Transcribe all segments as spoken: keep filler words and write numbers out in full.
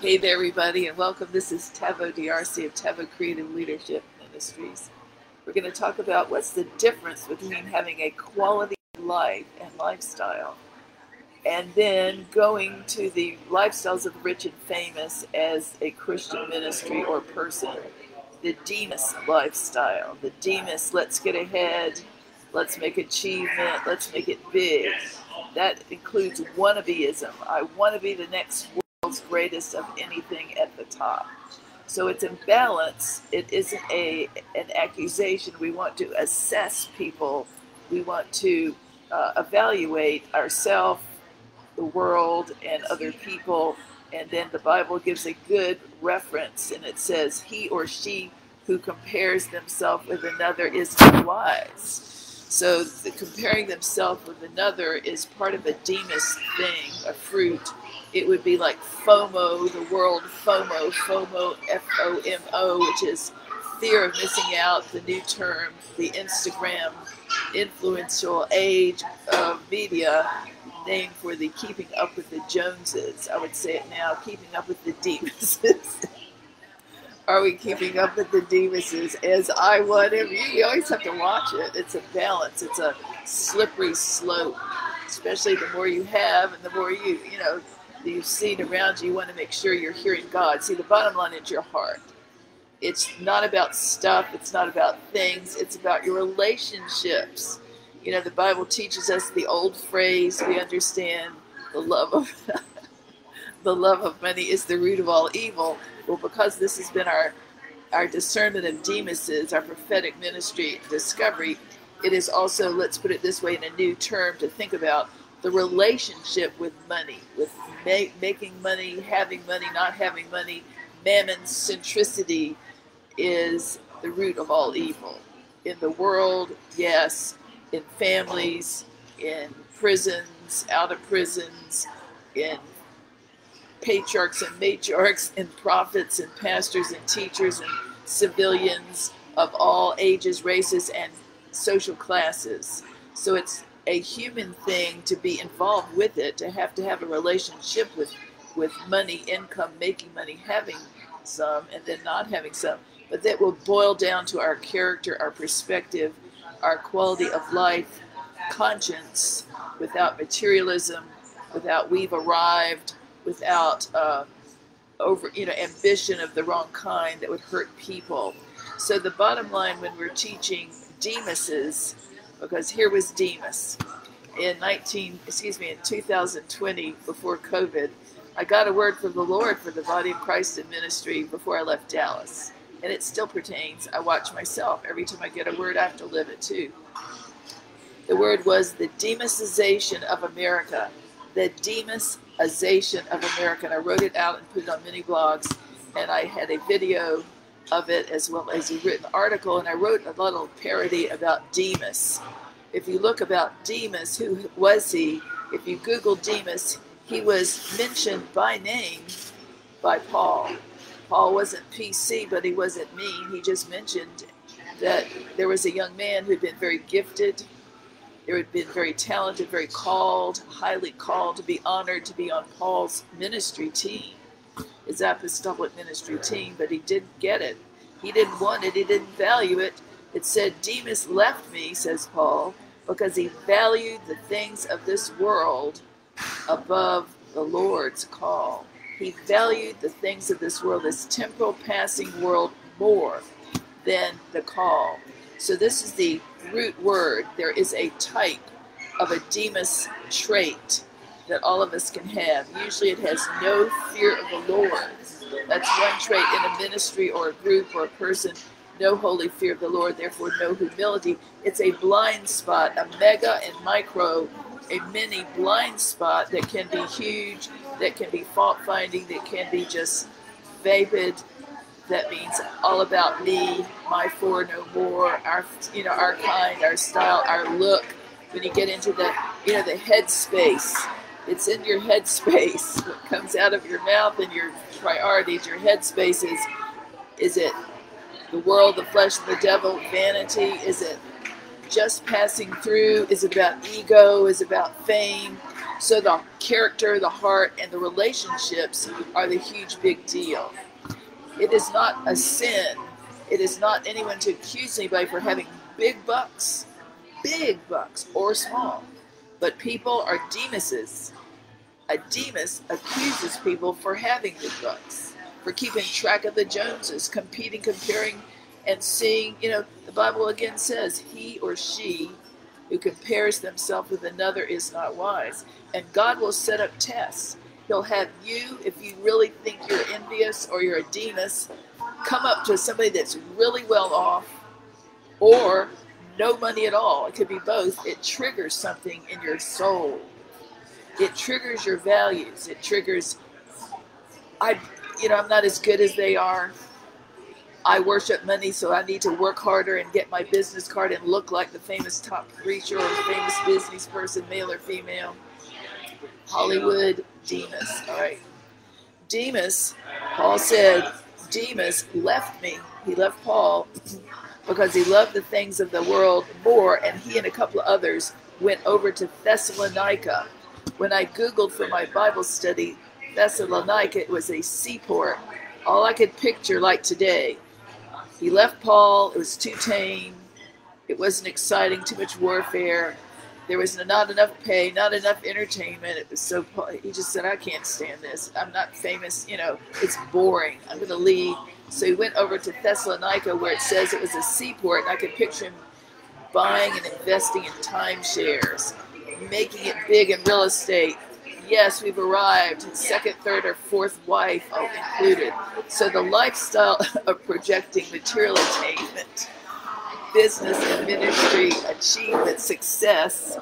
Hey there, everybody, and welcome. This is Tevo D R C of Tevo Creative Leadership Ministries. We're going to talk about what's the difference between having a quality life and lifestyle, and then going to the lifestyles of the rich and famous as a Christian ministry or person. The Demas lifestyle, the Demas, let's get ahead, let's make achievement, let's make it big. That includes wannabeism. I want to be the next world's greatest of anything at the top. So it's in balance. It isn't a an accusation. We want to assess people. We want to uh, evaluate ourselves, the world, and other people. And then the Bible gives a good reference, and it says, he or she who compares themselves with another is not wise. So the comparing themselves with another is part of a Demas thing, a fruit. It would be like FOMO, the world FOMO, FOMO, F O M O, which is fear of missing out, the new term, the Instagram influential age of media, named for the keeping up with the Joneses. I would say it now, keeping up with the Demases. Are we keeping up with the Demases? As I would, you always have to watch it. It's a balance. It's a slippery slope, especially the more you have and the more you, you know, you've seen around you. You want to make sure you're hearing God. See, the bottom line is your heart. It's not about stuff. It's not about things. It's about your relationships. You know, the Bible teaches us the old phrase. We understand the love of the love of money is the root of all evil. Well, because this has been our our discernment of Demases, our prophetic ministry discovery, it is also, let's put it this way in a new term to think about, the relationship with money, with ma- making money, having money, not having money. Mammon centricity is the root of all evil. In the world, yes. In families, in prisons, out of prisons, in patriarchs and matriarchs, and prophets and pastors and teachers and civilians of all ages, races, and social classes. So it's a human thing to be involved with it, to have to have a relationship with, with money, income, making money, having some, and then not having some. But that will boil down to our character, our perspective, our quality of life, conscience, without materialism, without we've arrived, without uh, over, you know, ambition of the wrong kind that would hurt people. So the bottom line when we're teaching Demases, because here was Demas in nineteen, excuse me, in two thousand twenty, before COVID, I got a word from the Lord for the body of Christ in ministry before I left Dallas. And it still pertains. I watch myself. Every time I get a word, I have to live it too. The word was the Demasization of America. The Demasization of America. And I wrote it out and put it on many blogs. And I had a video of it as well as a written article. And I wrote a little parody about Demas. If you look about Demas, who was he? If you Google Demas, he was mentioned by name by Paul. Paul wasn't P C, but he wasn't mean. He just mentioned that there was a young man who'd been very gifted, who had been very talented, very called, highly called to be honored to be on Paul's ministry team, his apostolic ministry team, but he didn't get it. He didn't want it. He didn't value it. It said, Demas left me, says Paul, because he valued the things of this world above the Lord's call. He valued the things of this world, this temporal passing world, more than the call. So this is the root word. There is a type of a Demas trait that all of us can have. Usually it has no fear of the Lord. That's one trait in a ministry or a group or a person. No holy fear of the Lord, therefore no humility. It's a blind spot, a mega and micro, a mini blind spot that can be huge, that can be fault-finding, that can be just vapid. That means all about me, my four, no more, our, you know, our kind, our style, our look. When you get into the, you know, the head space, it's in your head space. What comes out of your mouth and your priorities, your head space is, is it the world, the flesh, and the devil, vanity? Is it just passing through? Is it about ego? Is it about fame? So the character, the heart, and the relationships are the huge big deal. It is not a sin. It is not anyone to accuse anybody for having big bucks, big bucks, or small. But people are demises. A demus accuses people for having big bucks, for keeping track of the Joneses, competing, comparing, and seeing. You know, the Bible again says, he or she who compares themselves with another is not wise. And God will set up tests. He'll have you, if you really think you're envious or you're a demus, come up to somebody that's really well off or no money at all. It could be both. It triggers something in your soul. It triggers your values. It triggers, I, you know, I'm not as good as they are. I worship money, so I need to work harder and get my business card and look like the famous top preacher or famous business person, male or female. Hollywood, Demas, all right. Demas, Paul said, Demas left me. He left Paul because he loved the things of the world more, and he and a couple of others went over to Thessalonica. When I Googled for my Bible study, Thessalonica, it was a seaport. All I could picture like today. He left Paul. It was too tame. It wasn't exciting, too much warfare. There was not enough pay, not enough entertainment. It was so, he just said, I can't stand this. I'm not famous. You know, it's boring. I'm going to leave. So he went over to Thessalonica where it says it was a seaport. And I could picture him buying and investing in timeshares, making it big in real estate. Yes, we've arrived. Second, third, or fourth wife oh, included. So the lifestyle of projecting material attainment, business and ministry, achievement, success,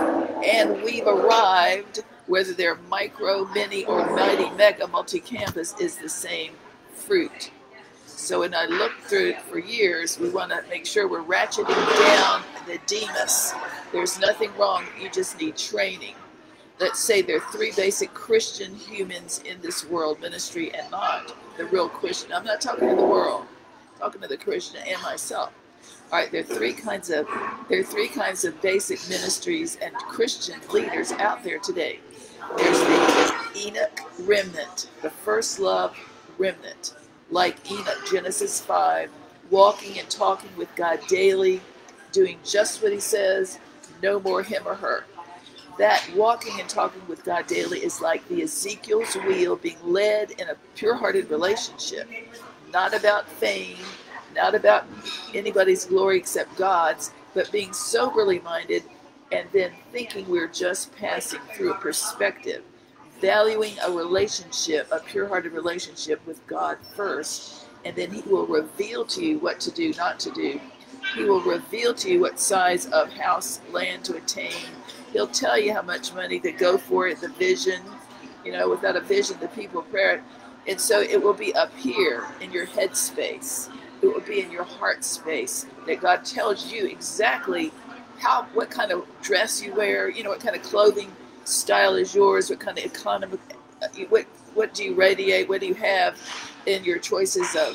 and we've arrived, whether they're micro, mini, or mighty, mega, multi-campus, is the same fruit. So when I looked through it for years, we want to make sure we're ratcheting down the demas. There's nothing wrong. You just need training. Let's say there are three basic Christian humans in this world, ministry and not the real Christian. I'm not talking to the world. I'm talking to the Christian and myself. All right, there are three kinds of there are three kinds of basic ministries and Christian leaders out there today. There's the Enoch remnant, the first love remnant, like Enoch, Genesis five, walking and talking with God daily, doing just what he says, no more him or her. That walking and talking with God daily is like the Ezekiel's wheel, being led in a pure-hearted relationship, not about fame, not about anybody's glory except God's, but being soberly minded and then thinking we're just passing through a perspective, valuing a relationship, a pure-hearted relationship with God first, and then he will reveal to you what to do, not to do. He will reveal to you what size of house, land to attain. He'll tell you how much money to go for it, the vision. You know, without a vision, the people pray. And so it will be up here in your head space. It will be in your heart space that God tells you exactly how, what kind of dress you wear, you know, what kind of clothing style is yours, what kind of economy, what, what do you radiate, what do you have in your choices of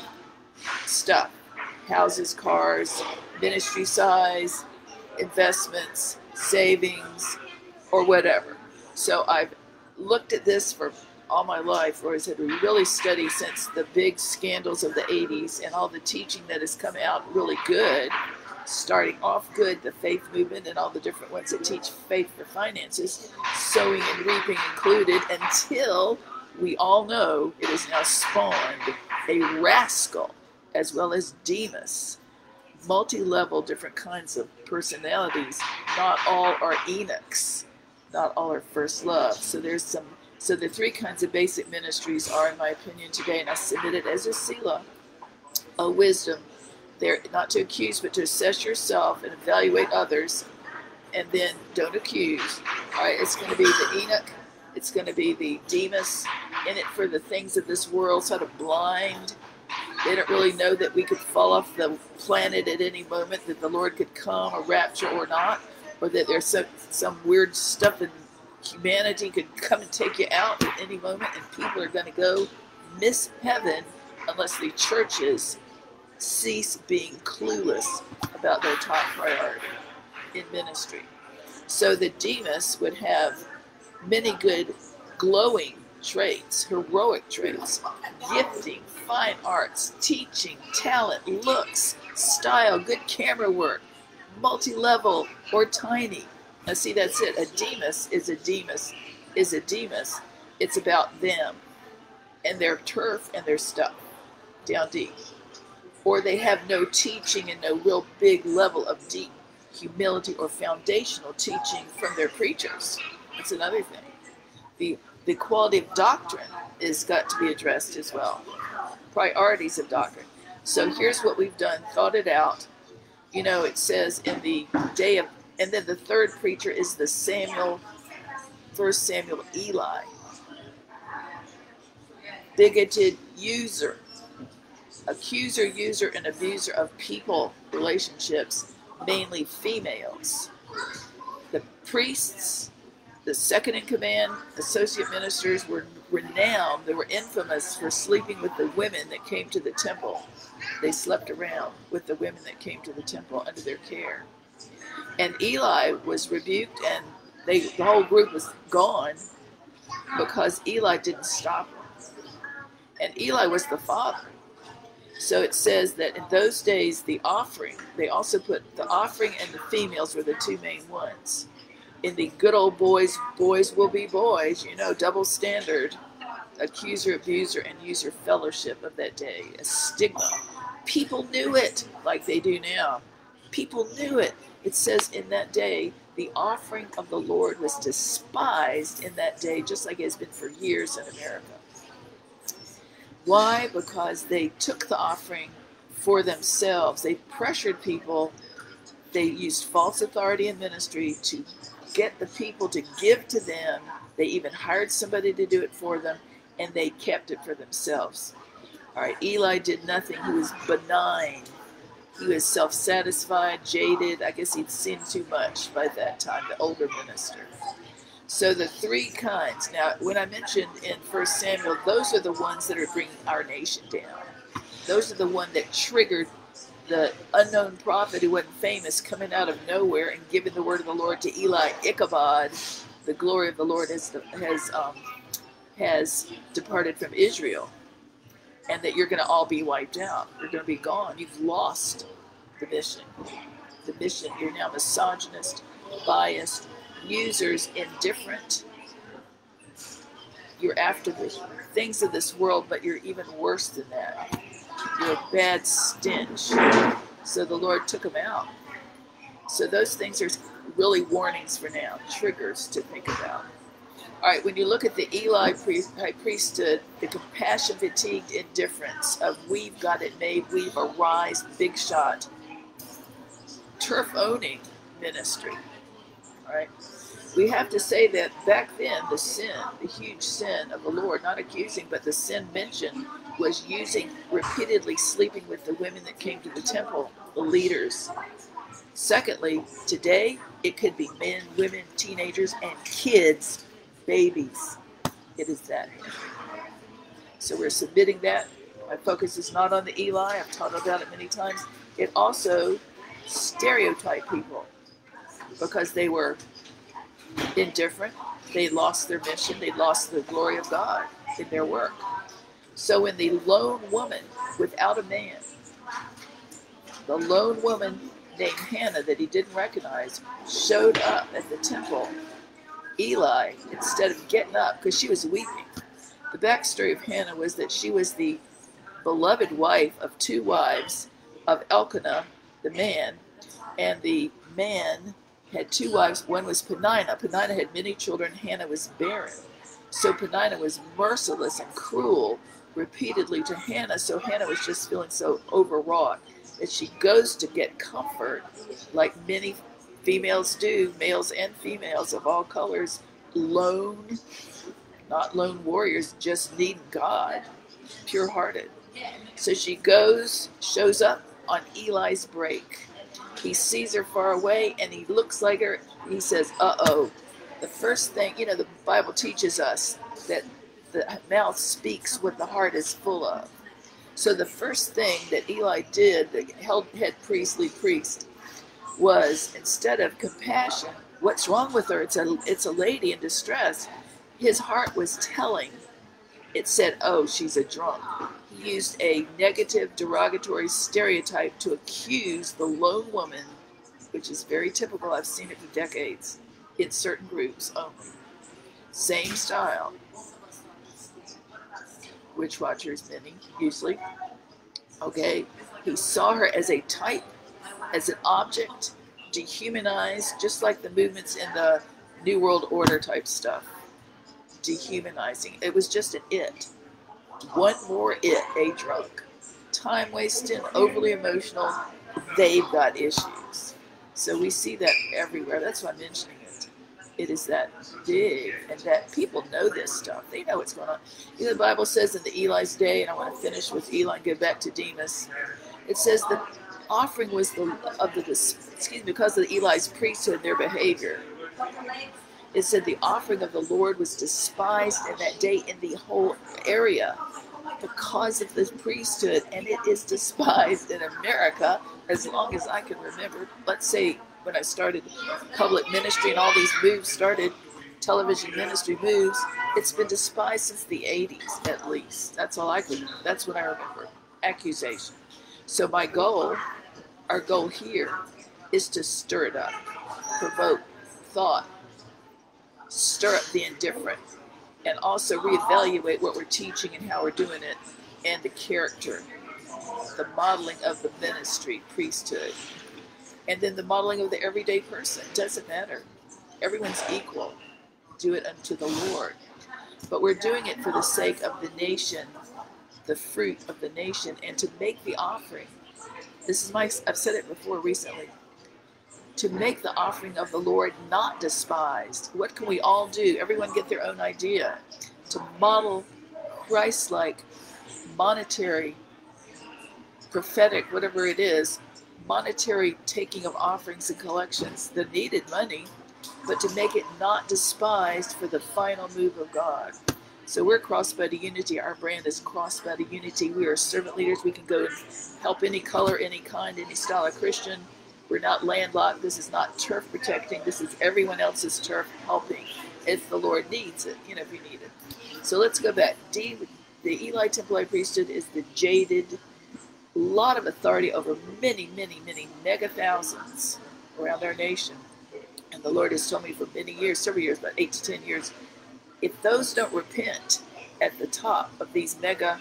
stuff, houses, cars, ministry size, investments, savings, or whatever. So I've looked at this for all my life, or as I really studied since the big scandals of the eighties and all the teaching that has come out really good, starting off good, the faith movement and all the different ones that teach faith for finances, sowing and reaping included, until we all know it has now spawned a rascal as well as Demas. Multi-level, different kinds of personalities. Not all are Enochs. Not all are first love. So there's some. So the three kinds of basic ministries are, in my opinion, today, and I submit it as a Selah, a wisdom. They're not to accuse, but to assess yourself and evaluate others, and then don't accuse. All right, it's going to be the Enoch. It's going to be the Demas, in it for the things of this world, sort of blind. They don't really know that we could fall off the planet at any moment, that the Lord could come, a rapture or not, or that there's some, some weird stuff in humanity could come and take you out at any moment, and people are going to go miss heaven unless the churches cease being clueless about their top priority in ministry. So the Demas would have many good glowing traits, heroic traits, gifting, fine arts, teaching, talent, looks, style, good camera work, multi-level or tiny. Now see, that's it. A Demas is a Demas is a Demas. It's about them and their turf and their stuff down deep. Or they have no teaching and no real big level of deep humility or foundational teaching from their preachers. That's another thing. The, the quality of doctrine is got to be addressed as well. Priorities of doctrine. So here's what we've done, thought it out. You know, it says in the day of, and then the third preacher is the Samuel, First Samuel, Eli. Bigoted user, accuser, user, and abuser of people relationships, mainly females. The priests, the second in command, associate ministers were renowned, they were infamous for sleeping with the women that came to the temple. They slept around with the women that came to the temple under their care. And Eli was rebuked, and they, the whole group was gone because Eli didn't stop them. And Eli was the father. So it says that in those days, the offering, they also put the offering and the females were the two main ones. In the good old boys, boys will be boys, you know, double standard, accuser, abuser, and user fellowship of that day, a stigma. People knew it like they do now. People knew it. It says in that day, the offering of the Lord was despised in that day, just like it has been for years in America. Why? Because they took the offering for themselves. They pressured people. They used false authority in ministry to get the people to give to them. They even hired somebody to do it for them, and they kept it for themselves. All right, Eli did nothing. He was benign. He was self-satisfied, jaded. I guess he'd seen too much by that time, the older minister. So the three kinds. Now, when I mentioned in First Samuel, those are the ones that are bringing our nation down. Those are the ones that triggered the unknown prophet who wasn't famous coming out of nowhere and giving the word of the Lord to Eli, Ichabod. The glory of the Lord has has um, has departed from Israel, and that you're going to all be wiped out. You're going to be gone. You've lost the mission. The mission. You're now misogynist, biased, users, indifferent. You're after the things of this world, but you're even worse than that. You're a bad stench. So the Lord took them out. So those things are really warnings for now, triggers to think about. All right, when you look at the Eli high priesthood, the compassion fatigued indifference of we've got it made, we've arise, big shot, turf owning ministry. All right. We have to say that back then, the sin, the huge sin of the Lord, not accusing, but the sin mentioned, was using, repeatedly sleeping with the women that came to the temple, the leaders. Secondly, today, it could be men, women, teenagers, and kids, babies. It is that. So we're submitting that. My focus is not on the Eli. I've taught about it many times. It also stereotyped people because they were indifferent. They lost their mission. They lost the glory of God in their work. So when the lone woman without a man, the lone woman named Hannah that he didn't recognize, showed up at the temple, Eli, instead of getting up, because she was weeping. The backstory of Hannah was that she was the beloved wife of two wives of Elkanah, the man, and the man had two wives. One was Peninnah. Peninnah had many children. Hannah was barren. So Peninnah was merciless and cruel repeatedly to Hannah. So Hannah was just feeling so overwrought that she goes to get comfort, like many females do, males and females of all colors, lone, not lone warriors, just need God, pure-hearted. So she goes, shows up on Eli's break. He sees her far away, and he looks like her. He says, uh-oh. The first thing, you know, the Bible teaches us that the mouth speaks what the heart is full of. So the first thing that Eli did, the head priestly priest, was instead of compassion, What's wrong with her? It's a, it's a lady in distress. His heart was telling. It said, oh, she's a drunk. He used a negative, derogatory stereotype to accuse the lone woman, which is very typical. I've seen it for decades in certain groups only. Same style. Witch watchers, many, usually. Okay, he saw her as a type, as an object, dehumanized, just like the movements in the New World Order type stuff. Dehumanizing. It was just an it. One more it, a drunk. Time wasting, overly emotional. They've got issues. So we see that everywhere. That's why I'm mentioning it. It is that big, and that people know this stuff. They know what's going on. You know, the Bible says in the Eli's day, and I want to finish with Eli and go back to Demas. It says the offering was the of the excuse me because of the Eli's priesthood and their behavior. It said the offering of the Lord was despised in that day in the whole area because of the priesthood, and it is despised in America as long as I can remember. Let's say when I started public ministry and all these moves started, television ministry moves, it's been despised since the eighties at least. That's all I could, that's what I remember. Accusation. So my goal, our goal here, is to stir it up, provoke thought, stir up the indifferent, and also reevaluate what we're teaching and how we're doing it, and the character, the modeling of the ministry, priesthood, and then the modeling of the everyday person. Doesn't matter. Everyone's equal. Do it unto the Lord. But we're doing it for the sake of the nation, the fruit of the nation, and to make the offering. This is my, I've said it before recently. To make the offering of the Lord not despised. What can we all do? Everyone get their own idea. To model Christ-like, monetary, prophetic, whatever it is, monetary taking of offerings and collections, the needed money, but to make it not despised for the final move of God. So we're Crossbody Unity. Our brand is Crossbody Unity. We are servant leaders. We can go and help any color, any kind, any style of Christian. We're not landlocked. This is not turf protecting. This is everyone else's turf helping if the Lord needs it, you know, if you need it. So let's go back. D, the Eli Temple priesthood is the jaded, lot of authority over many, many, many mega thousands around our nation. And the Lord has told me for many years, several years, about eight to ten years, if those don't repent at the top of these mega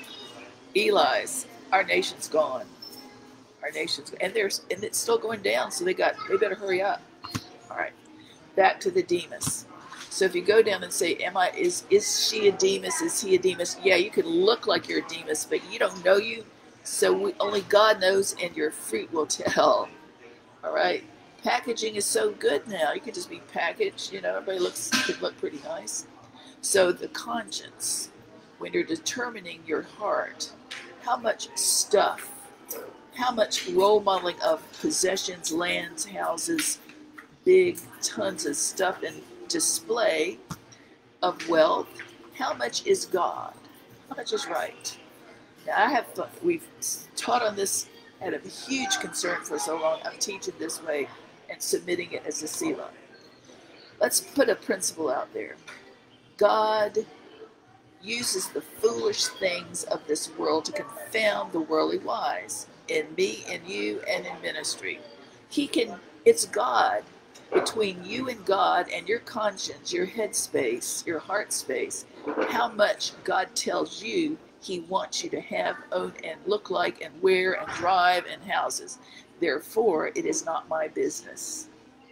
Elis, our nation's gone. Our nation's and there's and it's still going down. So they got they better hurry up. All right, back to the Demas. So if you go down and say, "Am I? Is is she a Demas? Is he a Demas?" Yeah, you can look like you're a Demas, but you don't know you. So we, only God knows, and your fruit will tell. All right. Packaging is so good now. You can just be packaged. You know, everybody looks could look pretty nice. So the conscience, when you're determining your heart, how much stuff, how much role modeling of possessions, lands, houses, big tons of stuff and display of wealth, how much is God? How much is right? Now I have, we've taught on this, had a huge concern for so long. I'm teaching this way and submitting it as a Selah. Let's put a principle out there. God uses the foolish things of this world to confound the worldly wise in me and you and in ministry. He can, it's God between you and God and your conscience, your head space, your heart space, how much God tells you he wants you to have, own, and look like, and wear, and drive, and houses. Therefore, it is not my business.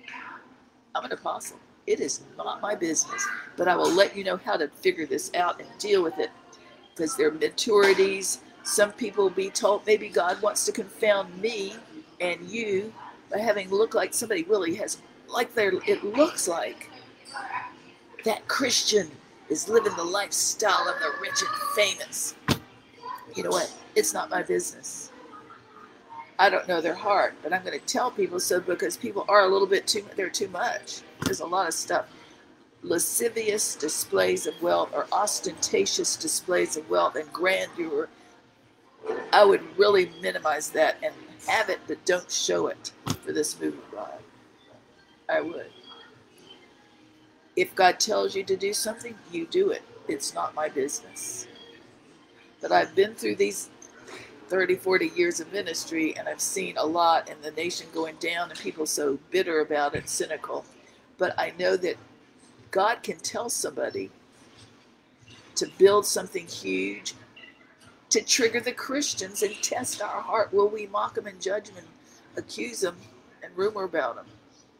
I'm an apostle. It is not my business. But I will let you know how to figure this out and deal with it. Because there are maturities. Some people will be told maybe God wants to confound me and you by having look like somebody really has, like they're, it looks like that Christian is living the lifestyle of the rich and famous. You know what? It's not my business. I don't know their heart, but I'm going to tell people so because people are a little bit too, they're too much. There's a lot of stuff. Lascivious displays of wealth or ostentatious displays of wealth and grandeur. I would really minimize that and have it, but don't show it for this move of God. I would. If God tells you to do something, you do it. It's not my business. But I've been through these thirty, forty years of ministry, and I've seen a lot in the nation going down and people so bitter about it, cynical. But I know that God can tell somebody to build something huge, to trigger the Christians and test our heart. Will we mock them and judge them and accuse them and rumor about them?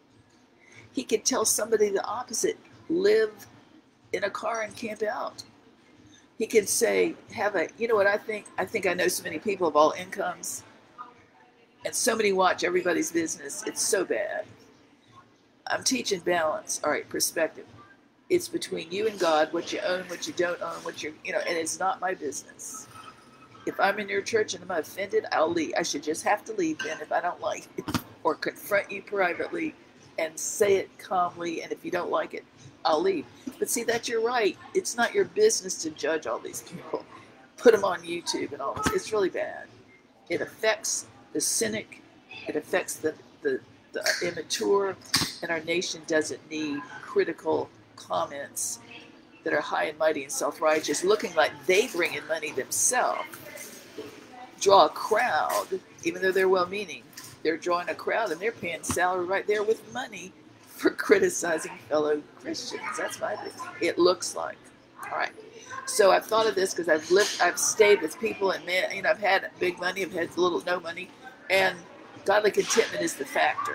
He could tell somebody the opposite. Live in a car and camp out. He could say, have a, you know what I think? I think I know so many people of all incomes, and so many watch everybody's business. It's so bad. I'm teaching balance. All right, perspective. It's between you and God, what you own, what you don't own, what you're, you know, and it's not my business. If I'm in your church and I'm offended, I'll leave. I should just have to leave then if I don't like it, or confront you privately and say it calmly, and if you don't like it, I'll leave. But see, that you're right. It's not your business to judge all these people. Put them on YouTube and all this. It's really bad. It affects the cynic. It affects the, the, the immature. And our nation doesn't need critical comments that are high and mighty and self-righteous, looking like they bring in money themselves. Draw a crowd, even though they're well-meaning. They're drawing a crowd and they're paying salary right there with money for criticizing fellow Christians. That's my business. It looks like. All right. So I've thought of this because I've lived, I've stayed with people, and man, you know, I've had big money, I've had little, no money, and godly contentment is the factor.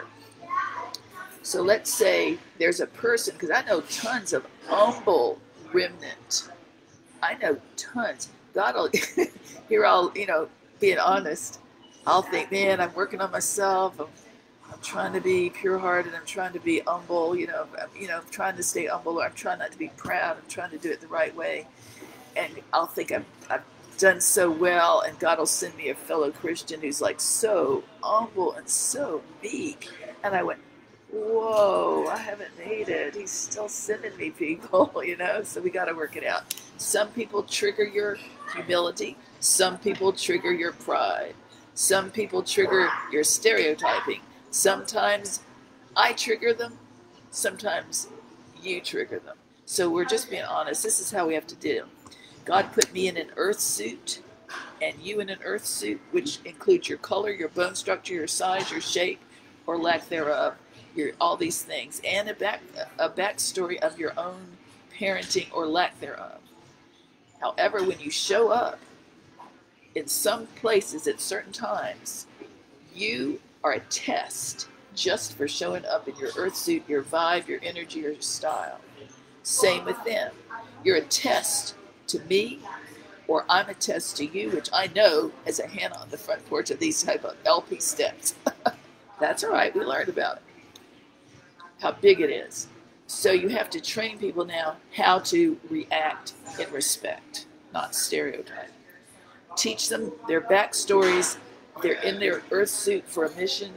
So let's say there's a person, because I know tons of humble remnant. I know tons. God will, here I'll, you know, being honest, I'll think, man, I'm working on myself. I'm, I'm trying to be pure-hearted. I'm trying to be humble. You know, I'm, you know, I'm trying to stay humble. I'm trying not to be proud. I'm trying to do it the right way. And I'll think I've, I've done so well, and God will send me a fellow Christian who's like so humble and so meek. And I went, whoa, I haven't made it. He's still sending me people, you know, so we got to work it out. Some people trigger your humility. Some people trigger your pride. Some people trigger your stereotyping. Sometimes I trigger them. Sometimes you trigger them. So we're just being honest. This is how we have to do. God put me in an earth suit and you in an earth suit, which includes your color, your bone structure, your size, your shape, or lack thereof. Your, all these things, and a back a backstory of your own parenting or lack thereof. However, when you show up in some places at certain times, you are a test just for showing up in your earth suit, your vibe, your energy, your style. Same with them. You're a test to me, or I'm a test to you, which I know as a Hannah on the front porch of these type of L P steps. That's all right. We learned about it. How big it is. So you have to train people now how to react in respect, not stereotype. Teach them their backstories. They're in their earth suit for a mission.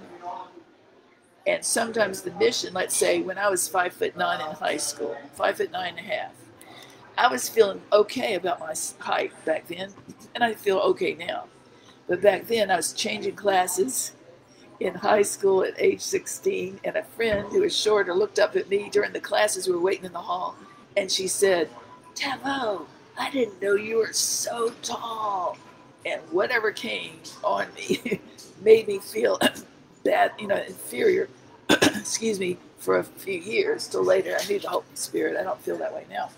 And sometimes the mission, let's say when I was five foot nine in high school, five foot nine and a half, I was feeling okay about my height back then, and I feel okay now. But back then I was changing classes in high school at age sixteen, and a friend who was shorter looked up at me during the classes. We were waiting in the hall, and she said, "Tavo, I didn't know you were so tall." And whatever came on me made me feel bad, you know, inferior, excuse me, for a few years till later. I knew the Holy Spirit. I don't feel that way now.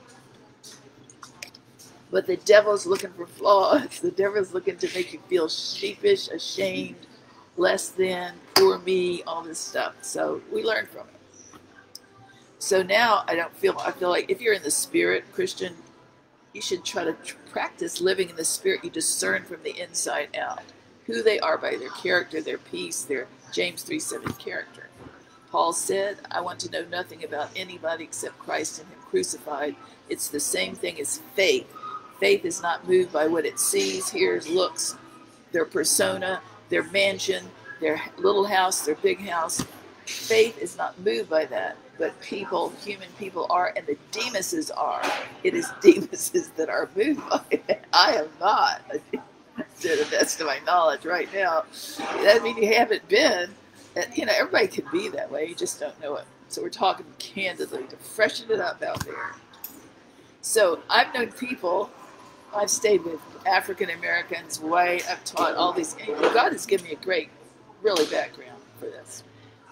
But the devil's looking for flaws. The devil's looking to make you feel sheepish, ashamed, less than, poor me, all this stuff. So we learn from it. So now I don't feel, I feel like if you're in the Spirit, Christian, you should try to practice living in the Spirit. You discern from the inside out who they are by their character, their peace, their James three seven character. Paul said, I want to know nothing about anybody except Christ and Him crucified. It's the same thing as faith. Faith is not moved by what it sees, hears, looks, their persona, their mansion, their little house, their big house. Faith is not moved by that, but people, human people are, and the Demases are. It is Demases that are moved by it. I am not, to the best of my knowledge right now. That means you haven't been, You know, everybody can be that way. You just don't know it. So we're talking candidly to freshen it up out there. So I've known people, I've stayed with African Americans, white, I've taught all these. God has given me a great, really background for this.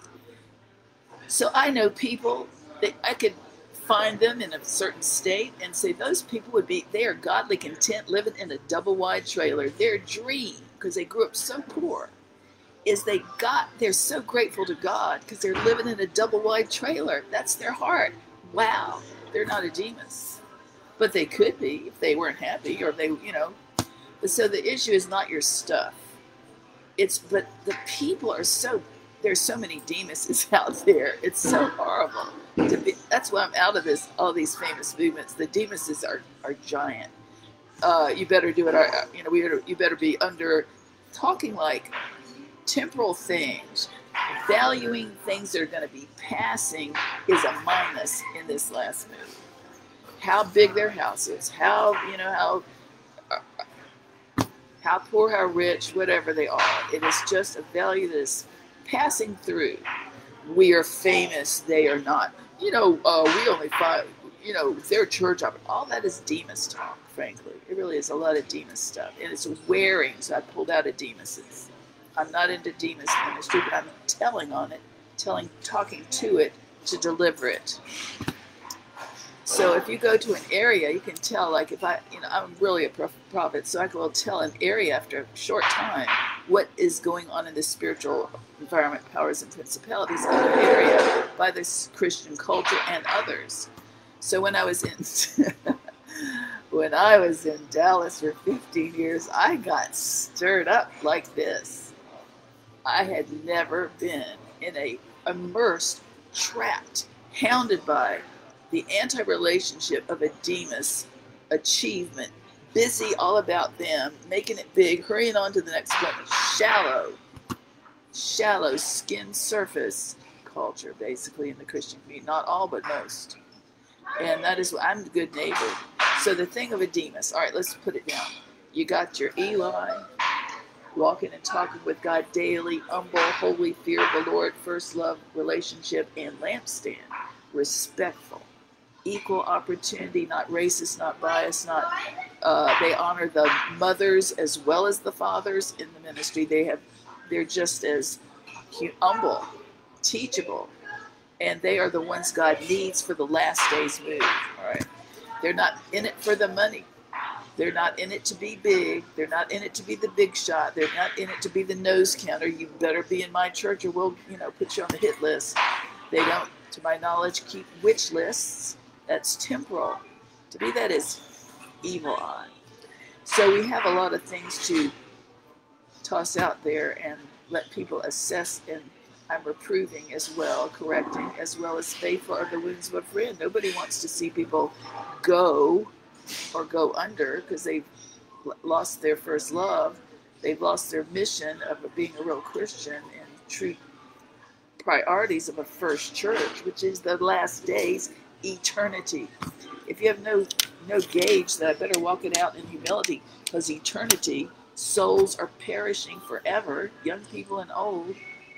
So I know people that I could find them in a certain state and say those people would be, they are godly content living in a double wide trailer. Their dream, because they grew up so poor, is they got, they're so grateful to God because they're living in a double wide trailer. That's their heart. Wow, they're not a Demas. But they could be if they weren't happy, or they, you know. But so the issue is not your stuff. It's, but the people are so, there's so many Demases out there. It's so horrible to be. That's why I'm out of this, all these famous movements. The Demases are, are giant. Uh, you better do it, uh, you know, we better, you better be under, talking like temporal things, valuing things that are going to be passing is a minus in this last move. How big their house is, how, you know, how uh, how poor, how rich, whatever they are. It is just a value that is passing through. We are famous, they are not. You know, uh, we only find, you know, their church, all that is Demas talk, frankly. It really is a lot of Demas stuff. And it's wearing, so I pulled out a Demas's. I'm not into Demas ministry, but I'm telling on it, telling, talking to it to deliver it. So if you go to an area, you can tell, like if I, you know, I'm really a prophet, so I will tell an area after a short time what is going on in the spiritual environment, powers and principalities in an area by this Christian culture and others. So when I was in, when I was in Dallas for fifteen years, I got stirred up like this. I had never been in a immersed, trapped, hounded by the anti-relationship of a Demas achievement, busy all about them, making it big, hurrying on to the next one, shallow, shallow skin surface culture, basically, in the Christian community. Not all, but most. And that is, I'm the good neighbor. So the thing of a Demas, all right, let's put it down. You got your Eli, walking and talking with God daily, humble, holy, fear of the Lord, first love, relationship, and lampstand, respectful. Equal opportunity, not racist, not biased, not, uh, they honor the mothers as well as the fathers in the ministry. They have, they're just as humble, teachable, and they are the ones God needs for the last days move, all right? They're not in it for the money. They're not in it to be big. They're not in it to be the big shot. They're not in it to be the nose counter. You better be in my church or we'll, you know, put you on the hit list. They don't, to my knowledge, keep witch lists. That's temporal. To me, that is evil eye. So we have a lot of things to toss out there and let people assess, and I'm reproving as well, correcting, as well as faithful are the wounds of a friend. Nobody wants to see people go or go under because they've lost their first love. They've lost their mission of being a real Christian and true priorities of a first church, which is the last days, eternity. If you have no no gauge, that I better walk it out in humility, because eternity, souls are perishing forever, young people and old,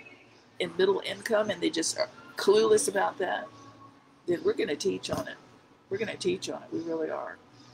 in middle income, and they just are clueless about that, then we're going to teach on it. We're going to teach on it. We really are.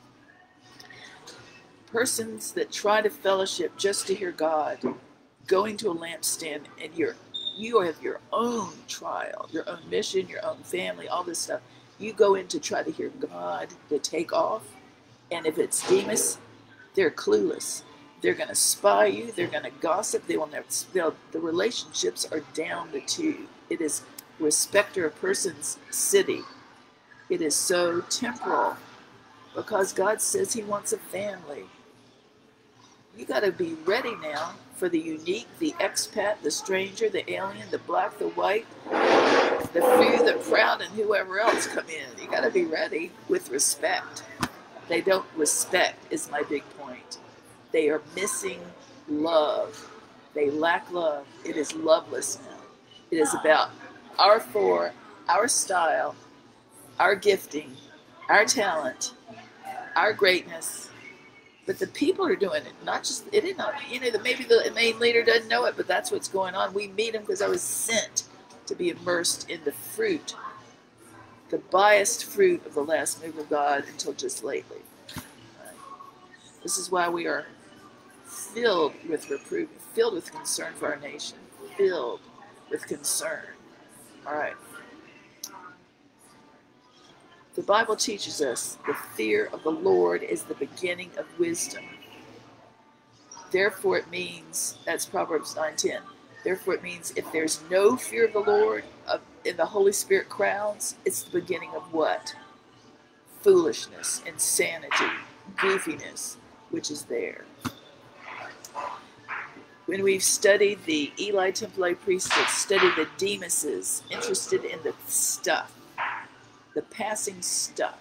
Persons that try to fellowship just to hear God, going to a lampstand, and you're, you have your own trial, your own mission, your own family, all this stuff. You go in to try to hear God to take off, and if it's Demas, they're clueless. They're going to spy you. They're going to gossip. They will never. They'll, the relationships are down to two. It is respecter a person's city. It is so temporal, because God says He wants a family. You got to be ready now for the unique, the expat, the stranger, the alien, the black, the white, the few, the proud, and whoever else come in. You got to be ready with respect. They don't respect is my big point. They are missing love. They lack love. It is loveless now. It is about our four, our style, our gifting, our talent, our greatness, But the people are doing it, not just, it didn't know, you know, maybe the main leader doesn't know it, but that's what's going on. We meet him because I was sent to be immersed in the fruit, the biased fruit of the last move of God until just lately. Right? This is why we are filled with reproof, filled with concern for our nation, filled with concern. All right. The Bible teaches us the fear of the Lord is the beginning of wisdom. Therefore it means, that's Proverbs nine ten. Therefore it means if there's no fear of the Lord of, in the Holy Spirit crowds, it's the beginning of what? Foolishness, insanity, goofiness, which is there. When we've studied the Eli Template priesthood, studied the demuses, interested in the stuff, the passing stuff,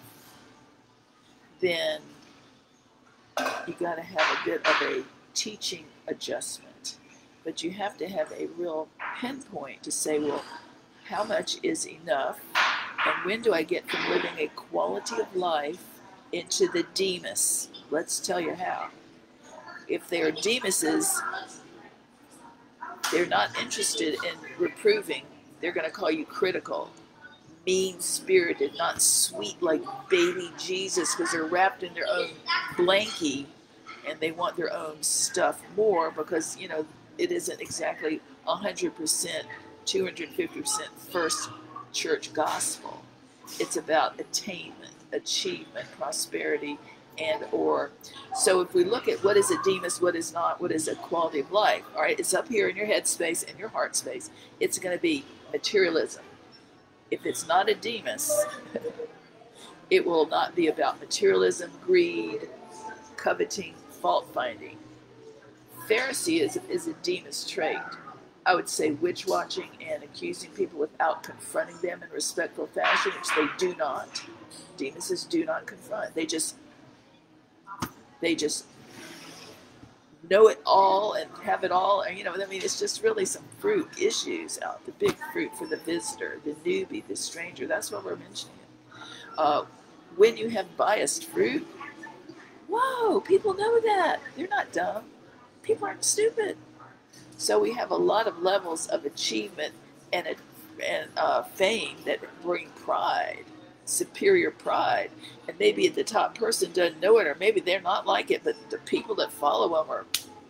then you got to have a bit of a teaching adjustment. But you have to have a real pinpoint to say, well, how much is enough? And when do I get from living a quality of life into the demus? Let's tell you how. If they are demuses, they're not interested in reproving. They're going to call you critical, mean-spirited, not sweet like baby Jesus, because they're wrapped in their own blankie and they want their own stuff more because, you know, it isn't exactly one hundred percent, two hundred fifty percent first church gospel. It's about attainment, achievement, prosperity, and or. So if we look at what is a demus, what is not, what is a quality of life, all right, it's up here in your head space and your heart space. It's going to be materialism. If it's not a demus, it will not be about materialism, greed, coveting, fault-finding. Pharisee is, is a demus trait. I would say witch-watching and accusing people without confronting them in respectful fashion, which they do not. Demuses do not confront. They just, they just know it all and have it all. And, you know, I mean, it's just really some fruit issues out. The big fruit for the visitor, the newbie, the stranger. That's what we're mentioning. Uh, when you have biased fruit, whoa, people know that. They're not dumb. People aren't stupid. So we have a lot of levels of achievement and, a, and uh, fame that bring pride, superior pride. And maybe the top person doesn't know it, or maybe they're not like it, but the people that follow them are,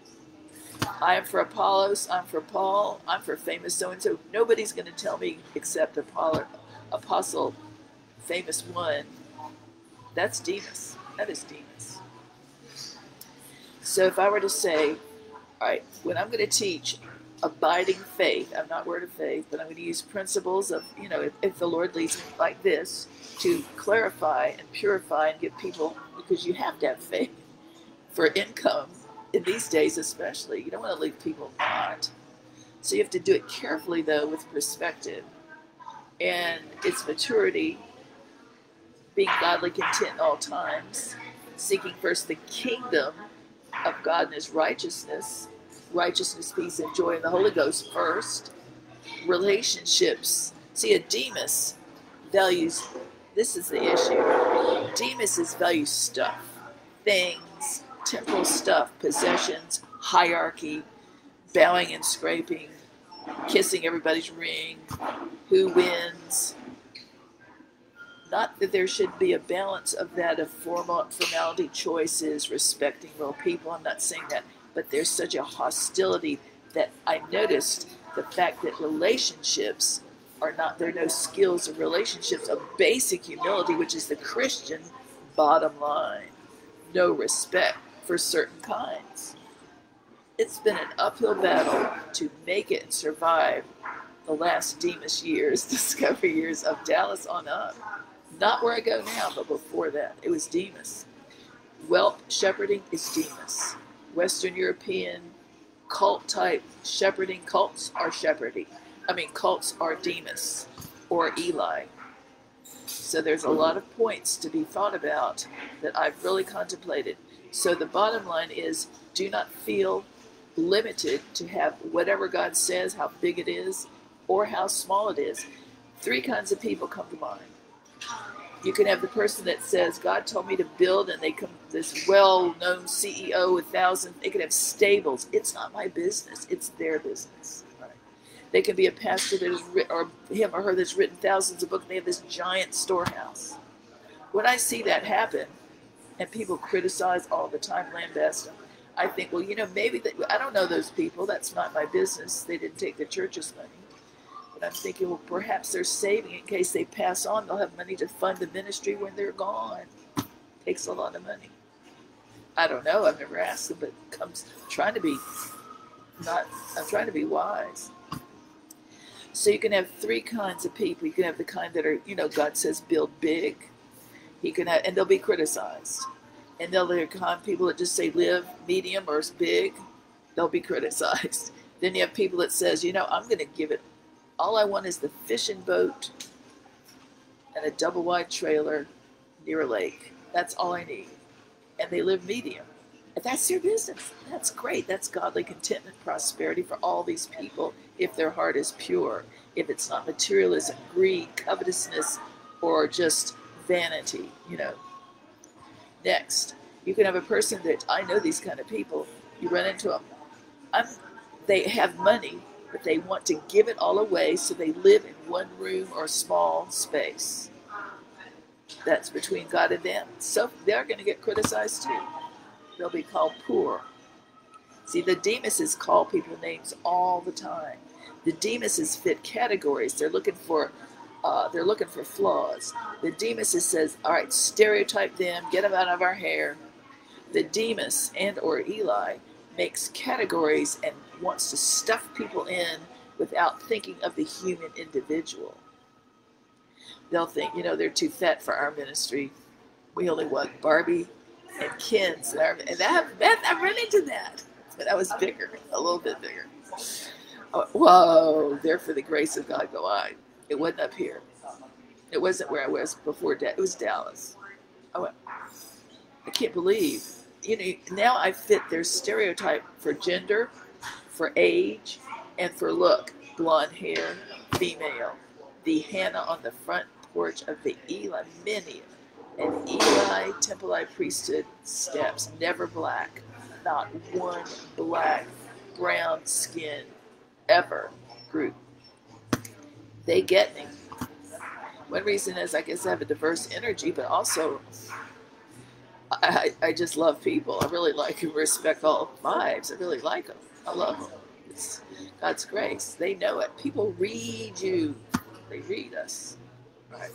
I am for Apollos, I'm for Paul, I'm for famous so-and-so. Nobody's going to tell me except Apollo, Apostle, famous one. That's Demas. That is Demas. So if I were to say, all right, when I'm going to teach abiding faith, I'm not word of faith, but I'm going to use principles of, you know, if, if the Lord leads me like this, to clarify and purify and give people, because you have to have faith for income in these days especially. You don't want to leave people not. So you have to do it carefully, though, with perspective. And its maturity, being godly content in all times, seeking first the kingdom of God and his righteousness, righteousness, peace, and joy in the Holy Ghost first. Relationships. See, a Demas values, this is the issue. Demas is values stuff, things, temporal stuff, possessions, hierarchy, bowing and scraping, kissing everybody's ring, who wins. Not that there should be a balance of that, of formal, formality, choices, respecting real people. I'm not saying that. But there's such a hostility that I noticed the fact that relationships are not, there are no skills of relationships of basic humility, which is the Christian bottom line. No respect for certain kinds. It's been an uphill battle to make it and survive the last Demas years, discovery years of Dallas on up. Not where I go now, but before that, it was Demas. Whelp shepherding is Demas. Western European cult-type shepherding, cults are shepherding. I mean, cults are Demas or Eli. So there's a lot of points to be thought about that I've really contemplated. So the bottom line is, do not feel limited to have whatever God says, how big it is, or how small it is. Three kinds of people come to mind. You can have the person that says, God told me to build, and they come, this well-known C E O with thousands. They could have stables. It's not my business. It's their business. Right? They can be a pastor that is, or him or her that's written thousands of books, and they have this giant storehouse. When I see that happen, and people criticize all the time, lambast them, I think, well, you know, maybe that, I don't know those people. That's not my business. They didn't take the church's money. But I'm thinking, well, perhaps they're saving in case they pass on. They'll have money to fund the ministry when they're gone. Takes a lot of money. I don't know. I've never asked them, but it comes trying to be not. I'm trying to be wise. So you can have three kinds of people. You can have the kind that are, you know, God says build big. He can have, and they'll be criticized. And they'll there come people that just say live medium or big. They'll be criticized. Then you have people that says, you know, I'm going to give it. All I want is the fishing boat and a double wide trailer near a lake. That's all I need. And they live medium. And that's their business. That's great. That's godly contentment, prosperity for all these people if their heart is pure. If it's not materialism, greed, covetousness, or just vanity, you know. Next, you can have a person that, I know these kind of people, you run into them. I'm, they have money, but they want to give it all away, so they live in one room or small space. That's between God and them. So they're going to get criticized too. They'll be called poor. See, the Demases call people names all the time. The Demases fit categories. They're looking for, uh, they're looking for flaws. The Demases says, all right, stereotype them, get them out of our hair. The Demas and or Eli makes categories and wants to stuff people in without thinking of the human individual. They'll think, you know, they're too fat for our ministry. We only want Barbie and Ken's. And, our, and that, that, I ran into that. But I was bigger, a little bit bigger. Oh, whoa, there for the grace of God go I. It wasn't up here. It wasn't where I was before. It was Dallas. I went, I can't believe. You know, now I fit their stereotype for gender, for age, and for look. Blonde hair, female. The Hannah on the front porch of the Eli many and Eli Temple priesthood steps, never black, not one black, brown skin ever group. They get me. One reason is I guess I have a diverse energy, but also I, I just love people. I really like and respect all vibes. I really like them. I love them. It's God's grace. They know it. People read you. They read us. Right?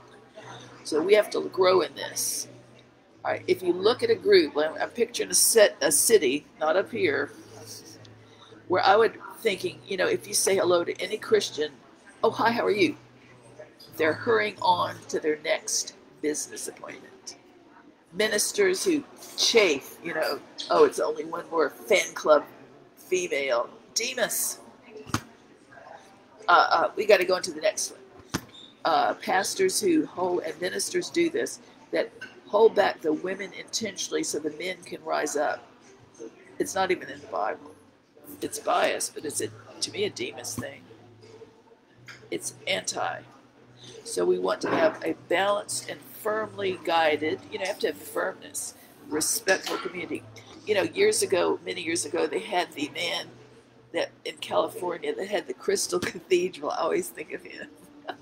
So we have to grow in this. All right. If you look at a group, I'm picturing a set, a city, not up here, where I would thinking, you know, if you say hello to any Christian, oh, hi, how are you? They're hurrying on to their next business appointment. Ministers who chafe, you know, oh, it's only one more fan club female. Demas. Uh, uh, we got to go into the next one. Uh, pastors who hold, and ministers do this, that hold back the women intentionally so the men can rise up. It's not even in the Bible. It's biased, but it's, a, to me, a Demas thing. It's anti. So we want to have a balanced and firmly guided, you know, you have to have firmness, respectful community. You know, years ago, many years ago, they had the man that in California that had the Crystal Cathedral. I always think of him.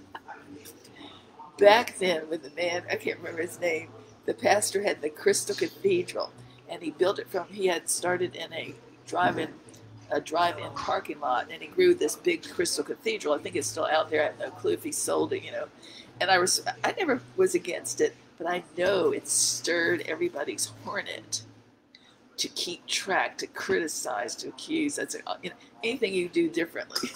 Back then, when the man, I can't remember his name, the pastor had the Crystal Cathedral, and he built it from, he had started in a drive-in a drive-in parking lot, and he grew this big Crystal Cathedral. I think it's still out there. I have no clue if he sold it, you know. And I was, I never was against it, but I know it stirred everybody's hornet to keep track, to criticize, to accuse. That's, you know, anything you do differently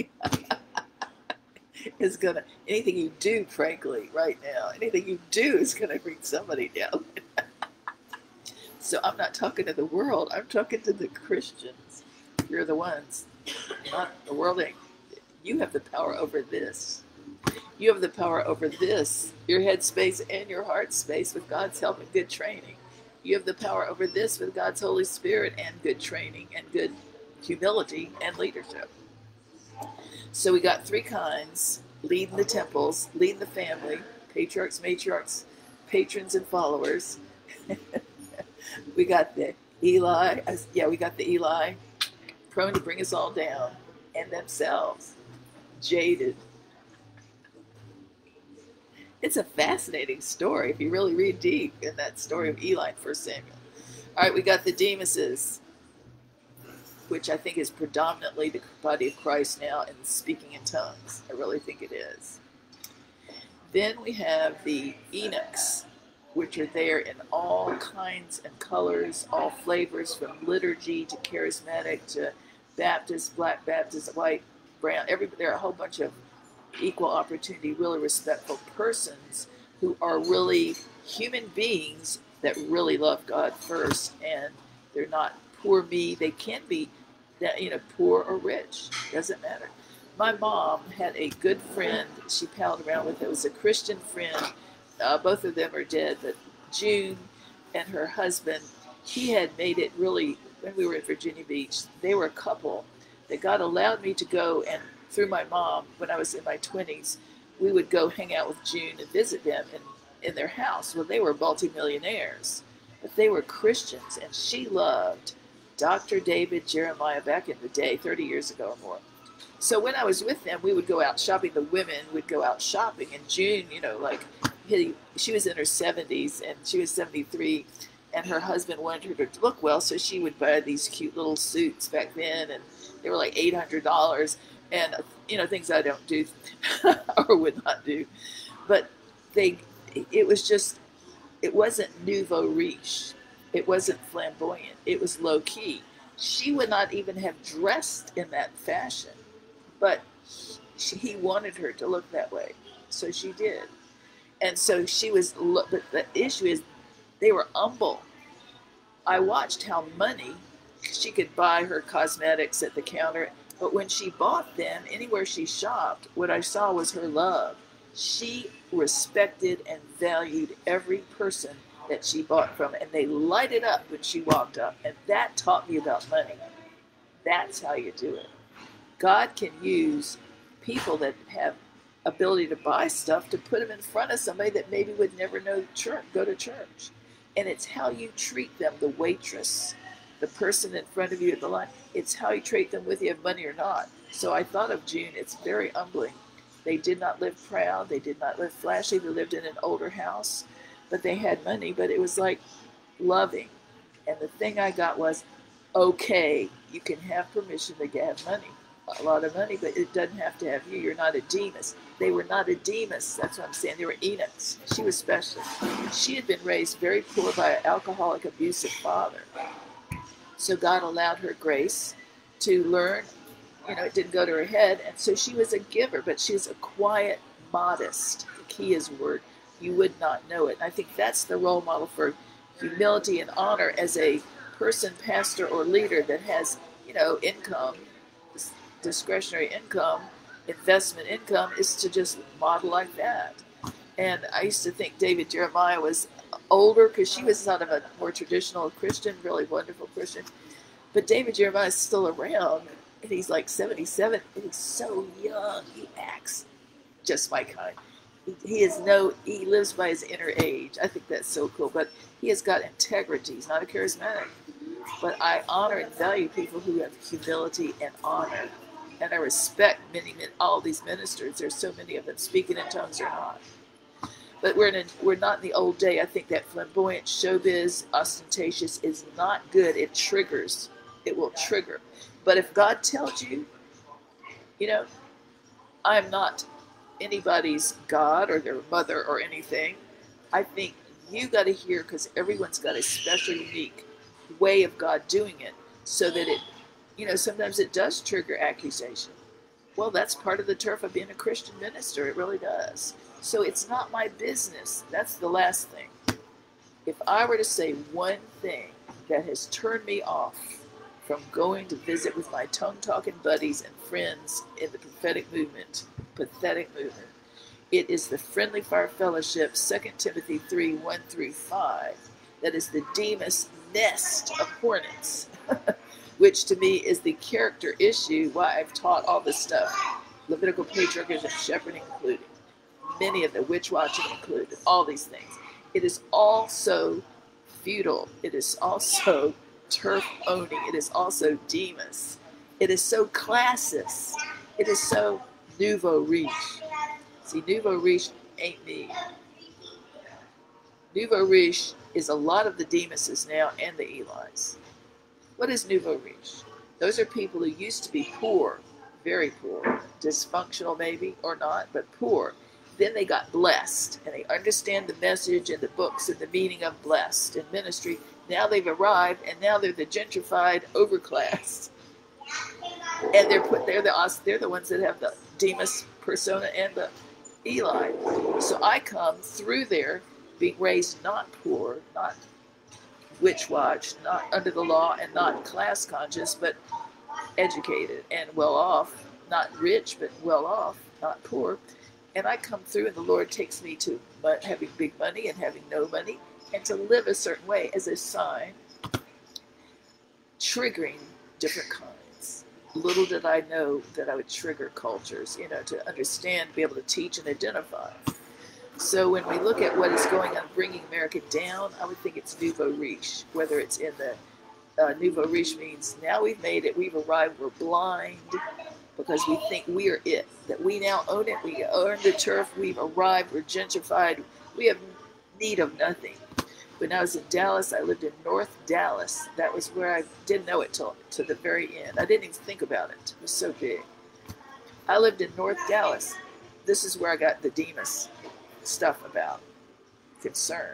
is gonna, anything you do, frankly, right now, anything you do is gonna bring somebody down. So I'm not talking to the world. I'm talking to the Christians. You're the ones, not the world. You have the power over this. You have the power over this, your head space and your heart space with God's help and good training. You have the power over this with God's Holy Spirit and good training and good humility and leadership. So we got three kinds: leading the temples, leading the family, patriarchs, matriarchs, patrons, and followers. We got the Eli, yeah, we got the Eli, prone to bring us all down, and themselves, jaded. It's a fascinating story if you really read deep in that story of Eli in First Samuel. All right, we got the Demuses, which I think is predominantly the body of Christ now in speaking in tongues. I really think it is. Then we have the Enochs, which are there in all kinds and colors, all flavors, from liturgy to charismatic to Baptist, black Baptist, white, brown. Every, there are a whole bunch of equal opportunity, really respectful persons who are really human beings that really love God first, and they're not poor me. They can be, you know, poor or rich. Doesn't matter. My mom had a good friend she palled around with. It was a Christian friend. Uh, both of them are dead, but June and her husband, he had made it really, when we were in Virginia Beach, they were a couple that God allowed me to go, and through my mom, when I was in my twenties, we would go hang out with June and visit them in, in their house. Well, they were multimillionaires, but they were Christians, and she loved Doctor David Jeremiah back in the day, thirty years ago or more. So when I was with them, we would go out shopping. The women would go out shopping, and June, you know, like, she was in her seventies, and she was seventy-three, and her husband wanted her to look well, so she would buy these cute little suits back then, and they were like eight hundred dollars, and, you know, things I don't do or would not do. But they, it was just, it wasn't nouveau riche. It wasn't flamboyant. It was low-key. She would not even have dressed in that fashion, but she, he wanted her to look that way, so she did. And so she was, but the issue is they were humble. I watched how money, she could buy her cosmetics at the counter, but when she bought them, anywhere she shopped, what I saw was her love. She respected and valued every person that she bought from, and they lighted up when she walked up, and that taught me about money. That's how you do it. God can use people that have ability to buy stuff to put them in front of somebody that maybe would never know church, go to church. And it's how you treat them, the waitress, the person in front of you at the line. It's how you treat them whether you have money or not. So I thought of June. It's very humbling. They did not live proud. They did not live flashy. They lived in an older house, but they had money. But it was like loving. And the thing I got was, okay, you can have permission to have money, a lot of money, but it doesn't have to have you. You're not a Demas. They were not a Demas. That's what I'm saying. They were Enochs. She was special. She had been raised very poor by an alcoholic, abusive father. So God allowed her grace to learn. You know, it didn't go to her head. And so she was a giver, but she was a quiet, modest. The key is word. You would not know it. And I think that's the role model for humility and honor as a person, pastor, or leader that has, you know, income, discretionary income, investment income, is to just model like that. And I used to think David Jeremiah was older because she was sort of a more traditional Christian, really wonderful Christian. But David Jeremiah is still around, and he's like seventy-seven, and he's so young. He acts just my kind. He, he is no, he lives by his inner age. I think that's so cool. But he has got integrity. He's not a charismatic. But I honor and value people who have humility and honor. And I respect many, many, all these ministers. There's so many of them, speaking in tongues or not. But we're in a, we're not in the old day. I think that flamboyant, showbiz, ostentatious is not good. It triggers. It will trigger. But if God tells you, you know, I'm not anybody's God or their mother or anything, I think you got to hear, because everyone's got a special, unique way of God doing it, so that it, you know, sometimes it does trigger accusation. Well, that's part of the turf of being a Christian minister. It really does. So it's not my business. That's the last thing. If I were to say one thing that has turned me off from going to visit with my tongue-talking buddies and friends in the prophetic movement, pathetic movement, it is the Friendly Fire Fellowship, Second Timothy three, one through five, that is the Demas nest of hornets, which to me is the character issue why I've taught all this stuff, Levitical patriarchs and shepherding included. many of the witch watching included, all these things. It is also feudal. It is also turf owning. It is also Demas. It is so classist. It is so nouveau riche. See, nouveau riche ain't me. Nouveau riche is a lot of the Demases now and the Elis. What is nouveau riche? Those are people who used to be poor, very poor, dysfunctional maybe, or not, but poor. Then they got blessed, and they understand the message and the books and the meaning of blessed and ministry. Now they've arrived, and now they're the gentrified overclass. And they're put they're the they're the ones that have the Demas persona and the Eli. So I come through there being raised not poor, not witch watch, not under the law, and not class conscious, but educated and well off, not rich, but well off, not poor. And I come through, and the Lord takes me to having big money and having no money, and to live a certain way as a sign, triggering different kinds. Little did I know that I would trigger cultures, you know, to understand, be able to teach and identify. So when we look at what is going on, bringing America down, I would think it's nouveau riche, whether it's in the uh, nouveau riche means now we've made it, we've arrived, we're blind, because we think we are it, that we now own it, we own the turf, we've arrived, we're gentrified, we have need of nothing. When I was in Dallas, I lived in North Dallas. That was where I didn't know it till to the very end. I didn't even think about it. It was so big. I lived in North Dallas. This is where I got the Demas stuff about concern.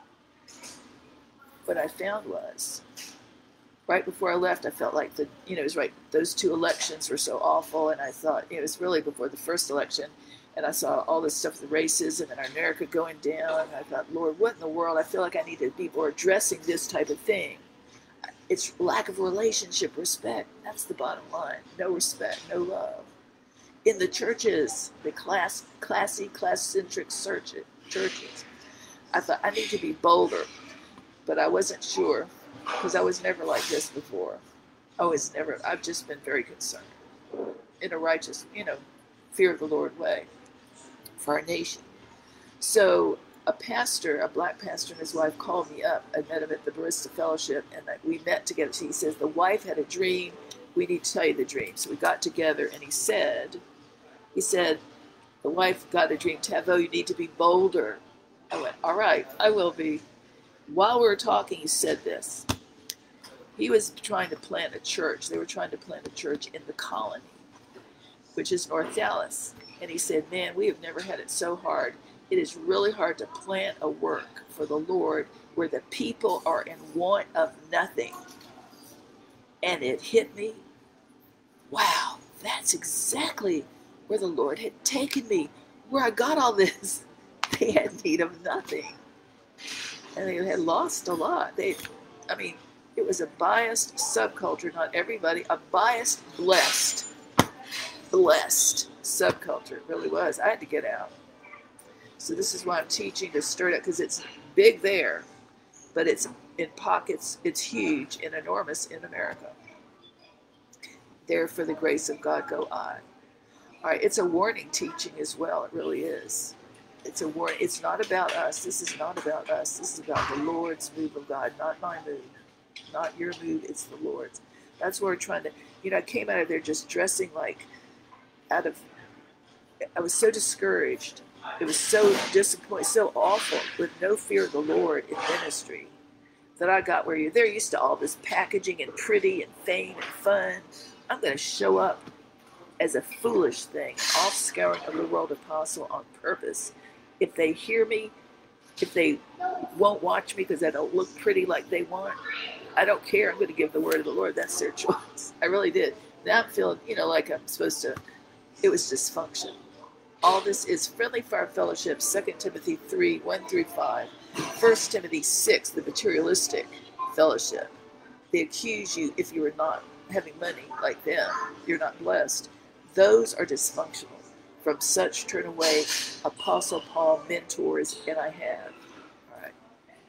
What I found was, right before I left, I felt like the, you know, it was right, those two elections were so awful, and I thought, it was really before the first election, and I saw all this stuff, the racism and our America going down, and I thought, Lord, what in the world? I feel like I need to be more addressing this type of thing. It's lack of relationship, respect. That's the bottom line. No respect, no love. In the churches, the class, classy, class-centric churches, I thought, I need to be bolder, but I wasn't sure, because I was never like this before. I was never, I've just been very concerned in a righteous, you know, fear of the Lord way for our nation. So a pastor, a black pastor and his wife called me up. I met him at the Barista Fellowship, and we met together. So he says, the wife had a dream. We need to tell you the dream. So we got together, and he said, he said, the wife got a dream. Tavo, you need to be bolder. I went, all right, I will be. While we were talking, he said this. He was trying to plant a church. They were trying to plant a church in the colony, which is North Dallas. And he said, man, we have never had it so hard. It is really hard to plant a work for the Lord where the people are in want of nothing. And it hit me. Wow, that's exactly where the Lord had taken me, where I got all this. They had need of nothing. And they had lost a lot. They, I mean, it was a biased subculture, not everybody, a biased, blessed, blessed subculture. It really was. I had to get out. So this is why I'm teaching to stir it up, because it's big there, but it's in pockets, it's huge and enormous in America. There for the grace of God go I. All right, it's a warning teaching as well. It really is. It's a warning. It's not about us. This is not about us. This is about the Lord's move of God, not my move. Not your move, it's the Lord's. That's where we're trying to, you know, I came out of there just dressing like out of, I was so discouraged. It was so disappointing, so awful, with no fear of the Lord in ministry, that I got where you're, they're used to all this packaging and pretty and fame and fun. I'm going to show up as a foolish thing, off-scouring of the world apostle on purpose. If they hear me, if they won't watch me because I don't look pretty like they want, I don't care. I'm going to give the word of the Lord. That's their choice. I really did. Now I'm feeling, you know, like I'm supposed to. It was dysfunction. All this is Friendly Fire Fellowship, Second Timothy three, one through five. First Timothy six, the materialistic fellowship. They accuse you if you are not having money like them. You're not blessed. Those are dysfunctional. From such turn away, Apostle Paul mentors, and I have. All right.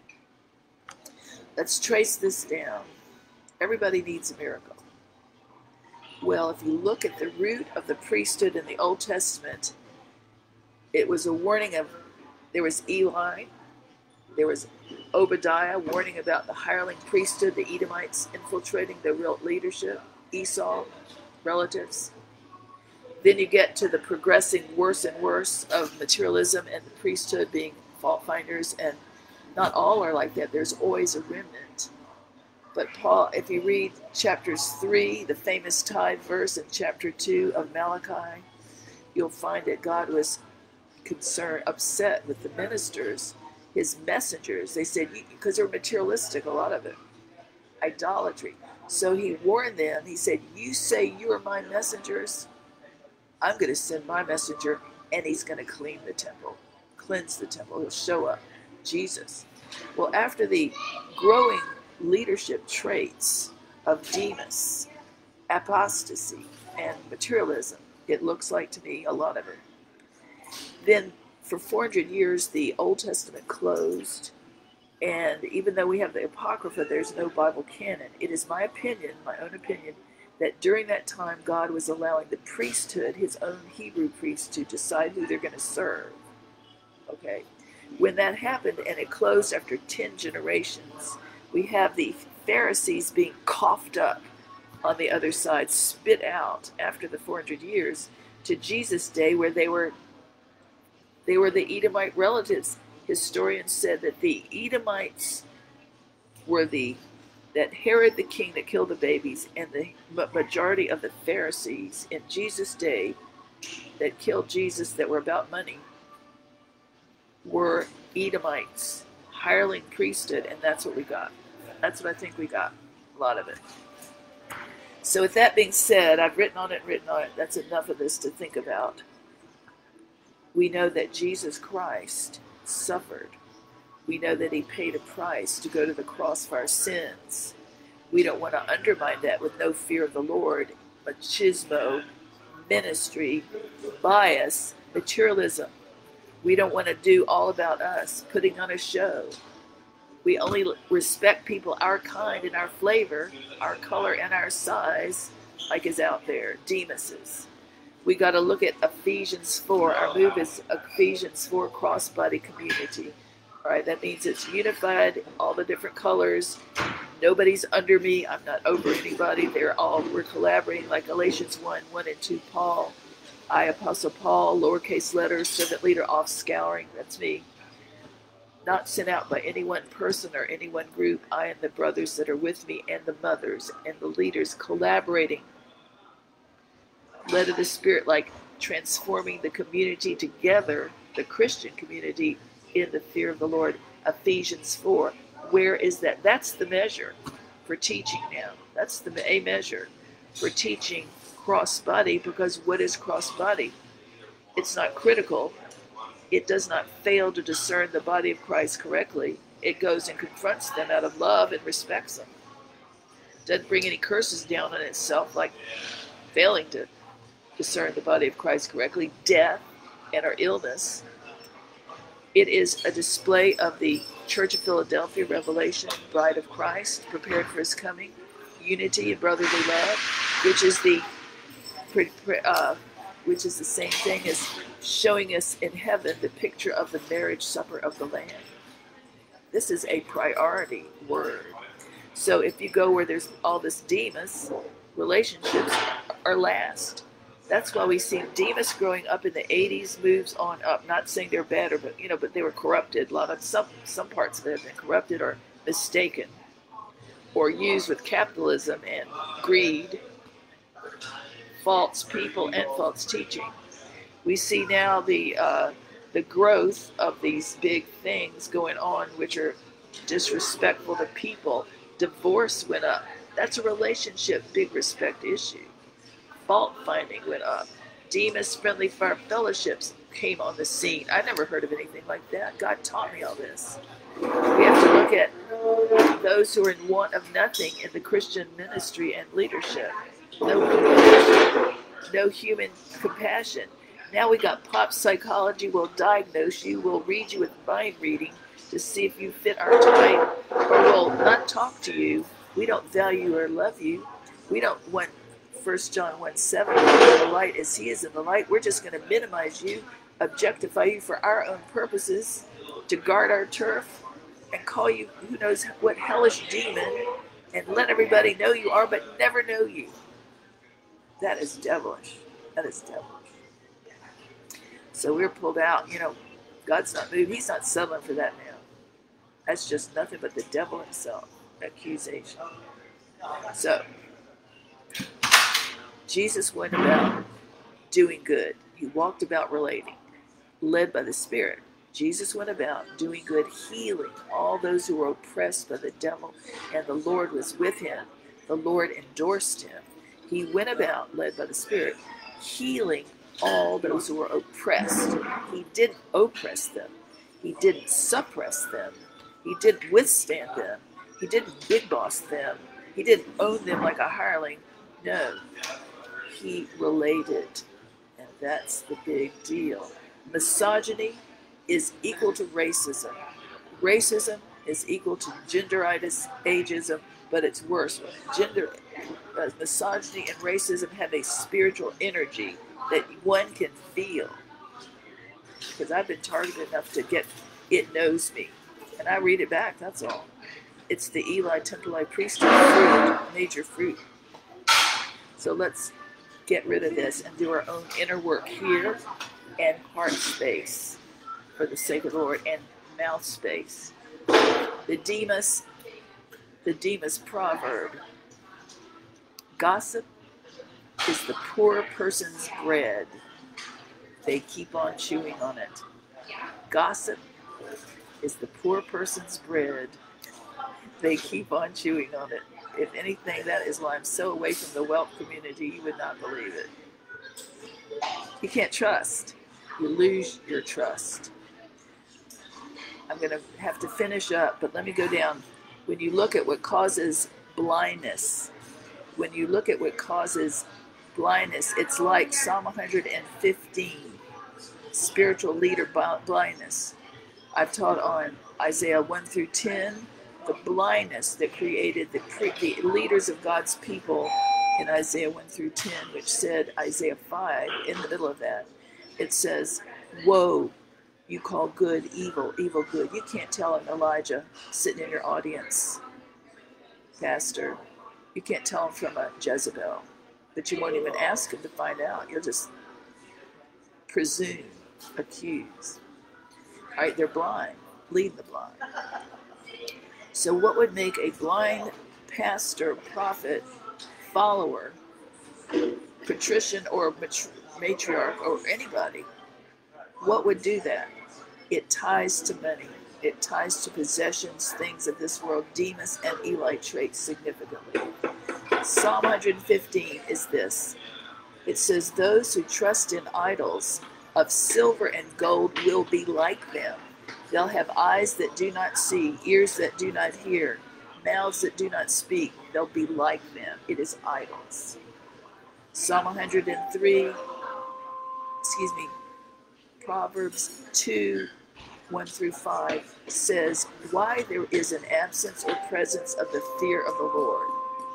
Let's trace this down. Everybody needs a miracle. Well, if you look at the root of the priesthood in the Old Testament, It was a warning of, there was Eli, there was Obadiah warning about the hireling priesthood, the Edomites infiltrating the real leadership, Esau, relatives. Then you get to the progressing worse and worse of materialism and the priesthood being fault finders, and not all are like that. There's always a remnant. But Paul, if you read chapters three, the famous tithe verse, and chapter two of Malachi, you'll find that God was concerned, upset with the ministers, his messengers. They said, because they're materialistic, a lot of it, idolatry. So he warned them. He said, you say you are my messengers, I'm going to send my messenger, and he's going to clean the temple, cleanse the temple. He'll show up, Jesus. Well, after the growing leadership traits of Demas, apostasy, and materialism, it looks like to me a lot of it. Then for four hundred years, the Old Testament closed, and even though we have the Apocrypha, there's no Bible canon. It is my opinion, my own opinion, that during that time, God was allowing the priesthood, his own Hebrew priests, to decide who they're going to serve. Okay? When that happened, and it closed after ten generations, we have the Pharisees being coughed up on the other side, spit out after the four hundred years, to Jesus' day, where they were they were the Edomite relatives. Historians said that the Edomites were the that Herod the king that killed the babies, and the majority of the Pharisees in Jesus' day that killed Jesus, that were about money, were Edomites, hireling priesthood, and that's what we got. That's what I think we got, a lot of it. So with that being said, I've written on it, written on it. That's enough of this to think about. We know that Jesus Christ suffered. We know that he paid a price to go to the cross for our sins. We don't want to undermine that with no fear of the Lord, machismo, ministry, bias, materialism. We don't want to do all about us, putting on a show. We only respect people our kind and our flavor, our color and our size, like is out there, Demas's. We got to look at Ephesians four. Our move is Ephesians four, cross-body community. All right, that means it's unified, all the different colors. Nobody's under me. I'm not over anybody. They're all, we're collaborating, like Galatians one, one and two, Paul. I, Apostle Paul, lowercase letters, servant leader, off scouring. That's me. Not sent out by any one person or any one group. I and the brothers that are with me, and the mothers and the leaders, collaborating. Led of the Spirit, like transforming the community together, the Christian community, in the fear of the Lord. Ephesians four. Where is that? That's the measure for teaching now. That's the a measure for teaching cross-body, because what is cross-body? It's not critical. It does not fail to discern the body of Christ correctly. It goes and confronts them out of love and respects them. Doesn't bring any curses down on itself, like failing to discern the body of Christ correctly, death and our illness. It is a display of the Church of Philadelphia revelation, bride of Christ, prepared for his coming, unity and brotherly love, which is the uh, which is the same thing as showing us in heaven the picture of the marriage supper of the Lamb. This is a priority word. So if you go where there's all this Demas, relationships are last. That's why we see Demas growing up in the eighties, moves on up. Not saying they're better, but you know, but they were corrupted. A lot of some some parts of it have been corrupted or mistaken, or used with capitalism and greed, false people and false teaching. We see now the uh, the growth of these big things going on, which are disrespectful to people. Divorce went up. That's a relationship big respect issue. Fault finding went up. Demas friendly fellowships came on the scene. I never heard of anything like that. God taught me all this. We have to look at those who are in want of nothing in the Christian ministry and leadership. No compassion. No human compassion. Now we got pop psychology. We'll diagnose you. We'll read you with mind reading to see if you fit our type, or we'll not talk to you. We don't value or love you. We don't want First John one seven, in the light as he is in the light. We're just going to minimize you, objectify you for our own purposes, to guard our turf, and call you who knows what hellish demon, and let everybody know you are, but never know you. That is devilish. That is devilish. So we're pulled out. You know, God's not moved. He's not settling for that now. That's just nothing but the devil himself. Accusation. So, Jesus went about doing good. He walked about relating, led by the Spirit. Jesus went about doing good, healing all those who were oppressed by the devil, and the Lord was with him. The Lord endorsed him. He went about, led by the Spirit, healing all those who were oppressed. He didn't oppress them. He didn't suppress them. He didn't withstand them. He didn't big boss them. He didn't own them like a hireling. No. He related. And that's the big deal. Misogyny is equal to racism. Racism is equal to genderitis, ageism, but it's worse. Gender, uh, misogyny and racism have a spiritual energy that one can feel. Because I've been targeted enough to get it knows me. And I read it back, that's all. It's the Eli Templite priesthood fruit, major fruit. So let's get rid of this and do our own inner work here and heart space for the sake of the Lord, and mouth space. The Demas, the Demas proverb. Gossip is the poor person's bread. They keep on chewing on it. Gossip is the poor person's bread. They keep on chewing on it. If anything, that is why I'm so away from the wealth community, you would not believe it. You can't trust. You lose your trust. I'm going to have to finish up, but let me go down. When you look at what causes blindness, when you look at what causes blindness, it's like Psalm one hundred fifteen, spiritual leader blindness. I've taught on Isaiah one through ten, the blindness that created the, pre the leaders of God's people in Isaiah one through ten, which said, Isaiah five, in the middle of that, it says, woe, you call good evil, evil good. You can't tell an Elijah sitting in your audience, Pastor. You can't tell him from a Jezebel, but you won't even ask him to find out. You'll just presume, accuse. All right, they're blind. Lead the blind. So what would make a blind pastor, prophet, follower, patrician, or matriarch, or anybody, what would do that? It ties to money. It ties to possessions, things of this world, Demas and Eli traits significantly. Psalm one hundred fifteen is this. It says, those who trust in idols of silver and gold will be like them. They'll have eyes that do not see, ears that do not hear, mouths that do not speak. They'll be like them. It is idols. Psalm one hundred three, excuse me, Proverbs two, one through five says, why there is an absence or presence of the fear of the Lord.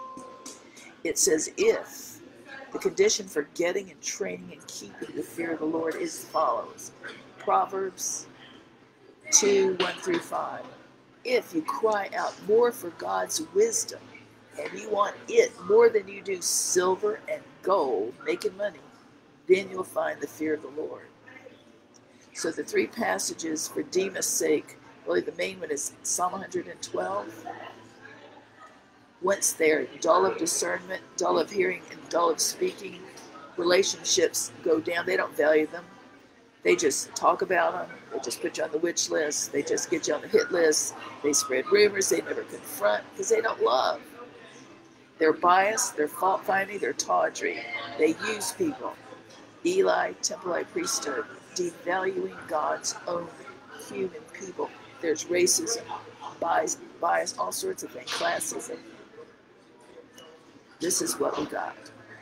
It says, if the condition for getting and training and keeping the fear of the Lord is as follows. Proverbs two, one through five. If you cry out more for God's wisdom, and you want it more than you do silver and gold, making money, then you'll find the fear of the Lord. So the three passages for Demas' sake, really the main one is Psalm one hundred twelve. Once they're dull of discernment, dull of hearing, and dull of speaking, relationships go down. They don't value them. They just talk about them. They just put you on the witch list. They just get you on the hit list. They spread rumors. They never confront because they don't love. They're biased. They're fault-finding. They're tawdry. They use people. Eli, Templite priesthood, devaluing God's own human people. There's racism, bias, bias, all sorts of things, classism. This is what we got.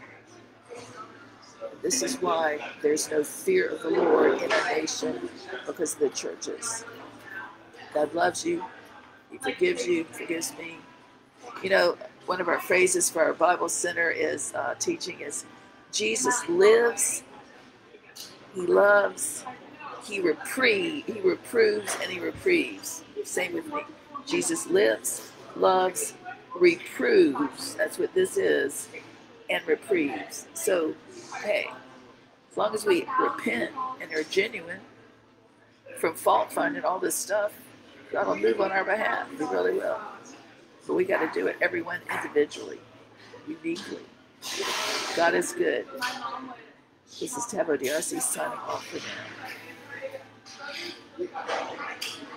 This is why there's no fear of the Lord in our nation, because of the churches. God loves you. He forgives you, forgives me. You know, one of our phrases for our Bible Center is uh, teaching is, Jesus lives, he loves, He reprieve, he reproves and he reprieves. Same with me. Jesus lives, loves, reproves. That's what this is, and reprieves. So, hey, as long as we repent and are genuine from fault finding, all this stuff, God will move on our behalf. He really will. But we got to do it, everyone individually, uniquely. God is good. This is Tavo D R C signing off for now.